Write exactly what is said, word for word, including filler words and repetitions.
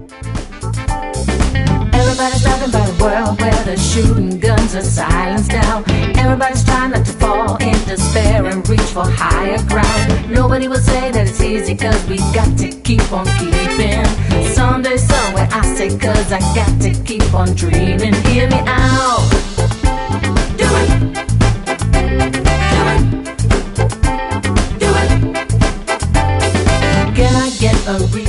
Everybody's talking about a world where the shooting guns are silenced now. Everybody's trying not to fall in despair and reach for higher ground. Nobody will say that it's easy, cause we got to keep on keeping. Someday, somewhere, I say, cause I got to keep on dreaming. Hear me out. Do it. Do it. Do it. Can I get a real